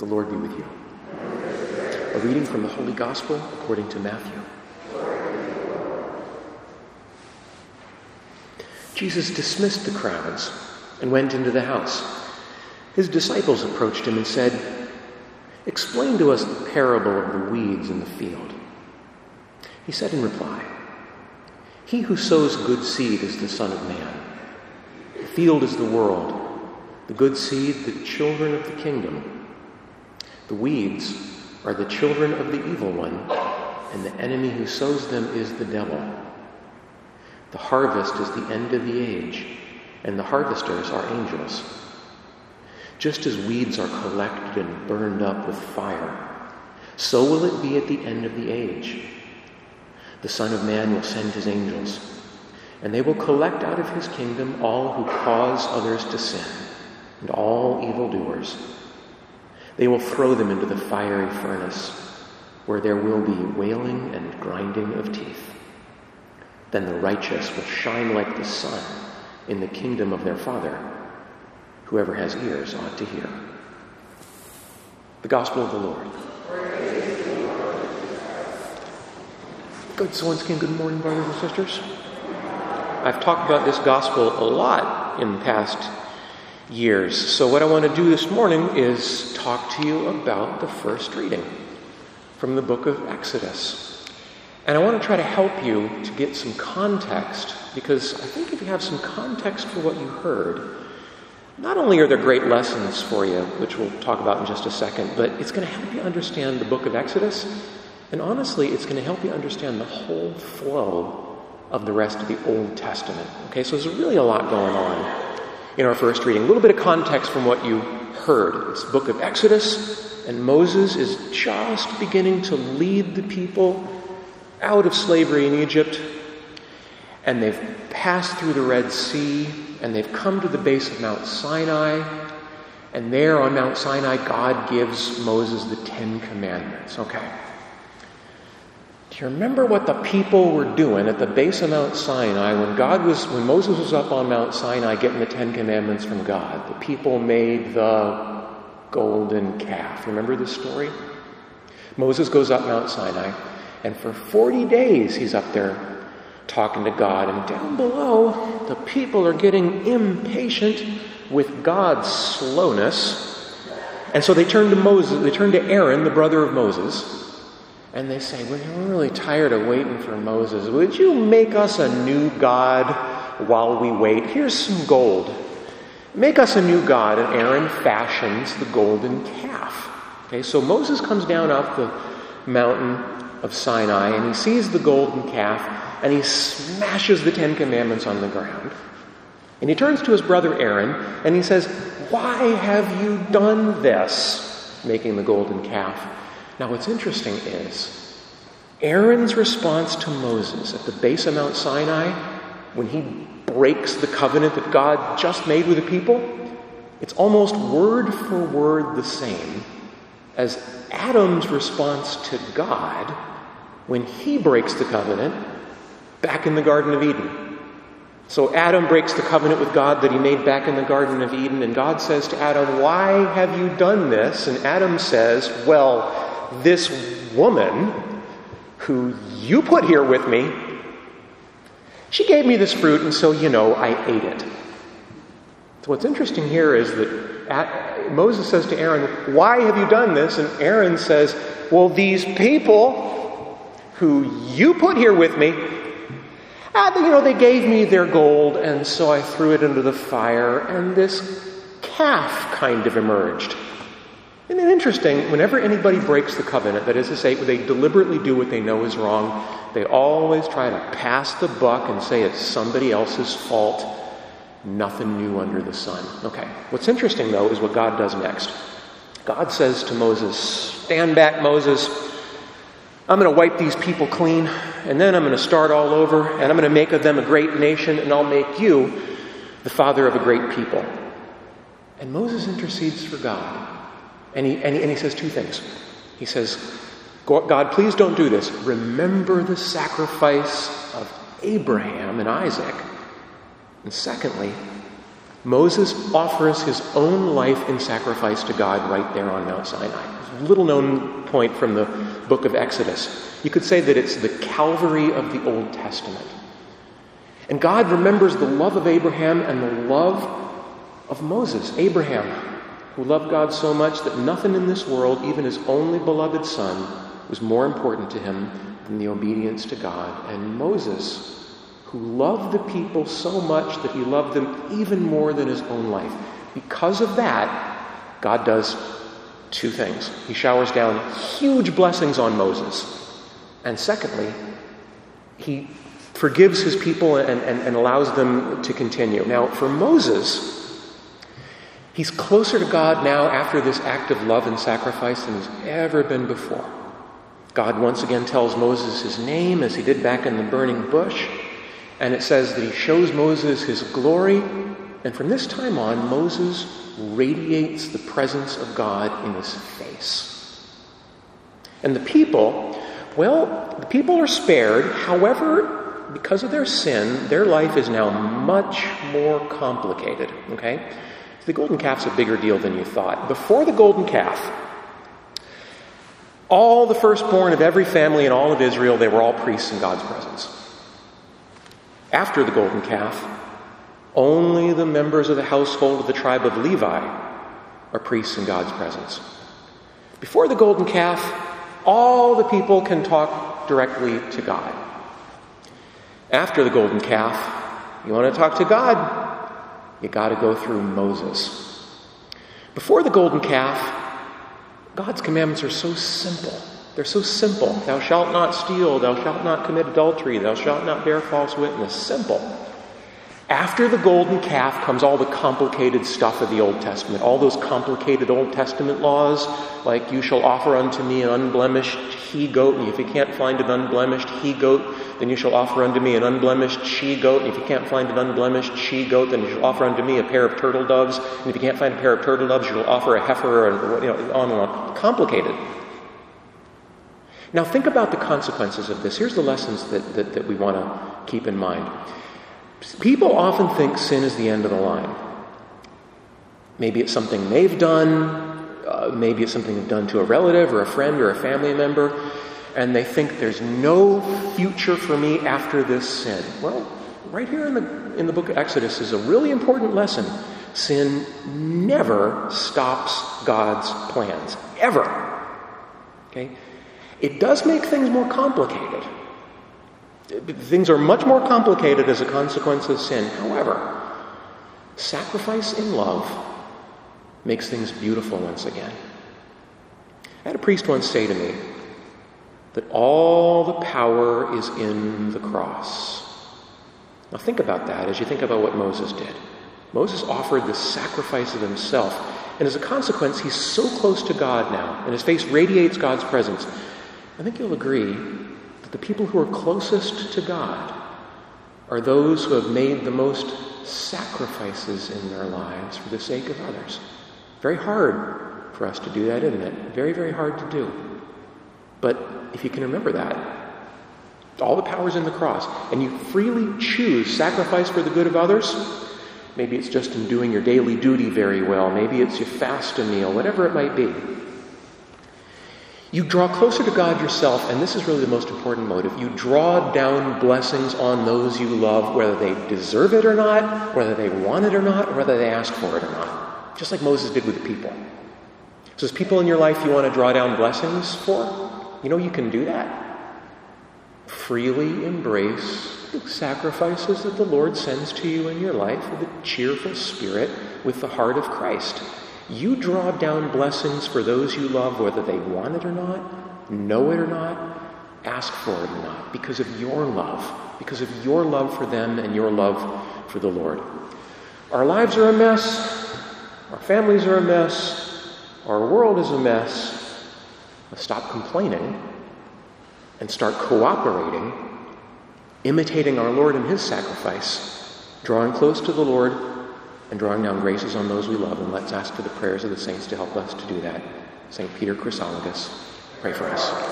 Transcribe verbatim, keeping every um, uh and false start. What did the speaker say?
The Lord be with you. A reading from the Holy Gospel according to Matthew. Jesus dismissed the crowds and went into the house. His disciples approached him and said, "Explain to us the parable of the weeds in the field." He said in reply, "He who sows good seed is the Son of Man. The field is the world, the good seed the children of the kingdom. The weeds are the children of the evil one, and the enemy who sows them is the devil. The harvest is the end of the age, and the harvesters are angels. Just as weeds are collected and burned up with fire, so will it be at the end of the age. The Son of Man will send his angels, and they will collect out of his kingdom all who cause others to sin, and all evildoers. They will throw them into the fiery furnace, where there will be wailing and grinding of teeth. Then the righteous will shine like the sun in the kingdom of their Father. Whoever has ears ought to hear." The Gospel of the Lord. Good, so once again, good morning, brothers and sisters. I've talked about this Gospel a lot in the past years. So what I want to do this morning is talk to you about the first reading from the book of Exodus. And I want to try to help you to get some context, because I think if you have some context for what you heard, not only are there great lessons for you, which we'll talk about in just a second, but it's going to help you understand the book of Exodus. And honestly, it's going to help you understand the whole flow of the rest of the Old Testament. Okay, so there's really a lot going on in our first reading. A little bit of context from what you heard. It's the book of Exodus, and Moses is just beginning to lead the people out of slavery in Egypt, and they've passed through the Red Sea, and they've come to the base of Mount Sinai, and there on Mount Sinai, God gives Moses the Ten Commandments. Okay. Do you remember what the people were doing at the base of Mount Sinai when God was, when Moses was up on Mount Sinai getting the Ten Commandments from God? The people made the golden calf. Remember this story? Moses goes up Mount Sinai, and for forty days he's up there talking to God. And down below, the people are getting impatient with God's slowness. And so they turn to Moses, they turn to Aaron, the brother of Moses, and they say, "Well, we're really tired of waiting for Moses. Would you make us a new God while we wait? Here's some gold. Make us a new God." And Aaron fashions the golden calf. Okay, so Moses comes down off the mountain of Sinai, and he sees the golden calf, and he smashes the Ten Commandments on the ground. And he turns to his brother Aaron, and he says, "Why have you done this?" Making the golden calf. Now what's interesting is, Aaron's response to Moses at the base of Mount Sinai, when he breaks the covenant that God just made with the people, it's almost word for word the same as Adam's response to God when he breaks the covenant back in the Garden of Eden. So Adam breaks the covenant with God that he made back in the Garden of Eden, and God says to Adam, "Why have you done this?" And Adam says, "Well, this woman who you put here with me, she gave me this fruit, and so, you know, I ate it." So what's interesting here is that Moses says to Aaron, "Why have you done this?" And Aaron says, "Well, these people who you put here with me, ah, you know, they gave me their gold, and so I threw it into the fire, and this calf kind of emerged." Isn't it interesting? Whenever anybody breaks the covenant, that is to say, they deliberately do what they know is wrong, they always try to pass the buck and say it's somebody else's fault. Nothing new under the sun. Okay, what's interesting, though, is what God does next. God says to Moses, "Stand back, Moses. I'm going to wipe these people clean, and then I'm going to start all over, and I'm going to make of them a great nation, and I'll make you the father of a great people." And Moses intercedes for God. And he, and he, and he says two things. He says, "God, please don't do this. Remember the sacrifice of Abraham and Isaac. And secondly, Moses offers his own life in sacrifice to God right there on Mount Sinai. It's a little known point from the book of Exodus. You could say that it's the Calvary of the Old Testament. And God remembers the love of Abraham and the love of Moses. Abraham, who loved God so much that nothing in this world, even his only beloved son, was more important to him than the obedience to God. And Moses, who loved the people so much that he loved them even more than his own life. Because of that, God does two things. He showers down huge blessings on Moses. And secondly, he forgives his people and, and, and allows them to continue. Now, for Moses, he's closer to God now after this act of love and sacrifice than he's ever been before. God once again tells Moses his name, as he did back in the burning bush. And it says that he shows Moses his glory. And from this time on, Moses radiates the presence of God in his face. And the people, well, the people are spared. However, because of their sin, their life is now much more complicated. Okay? The golden calf's a bigger deal than you thought. Before the golden calf, all the firstborn of every family in all of Israel, they were all priests in God's presence. After the golden calf, only the members of the household of the tribe of Levi are priests in God's presence. Before the golden calf, all the people can talk directly to God. After the golden calf, you want to talk to God, you got to go through Moses. Before the golden calf, God's commandments are so simple. They're so simple. Thou shalt not steal. Thou shalt not commit adultery. Thou shalt not bear false witness. Simple. After the golden calf comes all the complicated stuff of the Old Testament. All those complicated Old Testament laws, like you shall offer unto me an unblemished he-goat, and if you can't find an unblemished he-goat, then you shall offer unto me an unblemished she-goat, and if you can't find an unblemished she-goat, then you shall offer unto me a pair of turtle doves, and if you can't find a pair of turtle doves, you shall offer a heifer, and you know, on and on. Complicated. Now think about the consequences of this. Here's the lessons that, that, that we want to keep in mind. People often think sin is the end of the line. Maybe it's something they've done, uh, maybe it's something they've done to a relative or a friend or a family member, and they think there's no future for me after this sin. Well, right here in the, in the book of Exodus is a really important lesson. Sin never stops God's plans. Ever. Okay? It does make things more complicated. Things are much more complicated as a consequence of sin. However, sacrifice in love makes things beautiful once again. I had a priest once say to me that all the power is in the cross. Now think about that as you think about what Moses did. Moses offered the sacrifice of himself, and as a consequence, he's so close to God now, and his face radiates God's presence. I think you'll agree that the people who are closest to God are those who have made the most sacrifices in their lives for the sake of others. Very hard for us to do that, isn't it? Very, very hard to do. But if you can remember that, all the power's in the cross, and you freely choose sacrifice for the good of others. Maybe it's just in doing your daily duty very well. Maybe it's you fast a meal, whatever it might be. You draw closer to God yourself, and this is really the most important motive. You draw down blessings on those you love, whether they deserve it or not, whether they want it or not, or whether they ask for it or not. Just like Moses did with the people. So there's people in your life you want to draw down blessings for? You know you can do that. Freely embrace the sacrifices that the Lord sends to you in your life with a cheerful spirit, with the heart of Christ. You draw down blessings for those you love, whether they want it or not, know it or not, ask for it or not, because of your love, because of your love for them and your love for the Lord. Our lives are a mess. Our families are a mess. Our world is a mess. Let's stop complaining and start cooperating, imitating our Lord and his sacrifice, drawing close to the Lord, and drawing down graces on those we love. And let's ask for the prayers of the saints to help us to do that. Saint Peter Chrysologus, pray for us.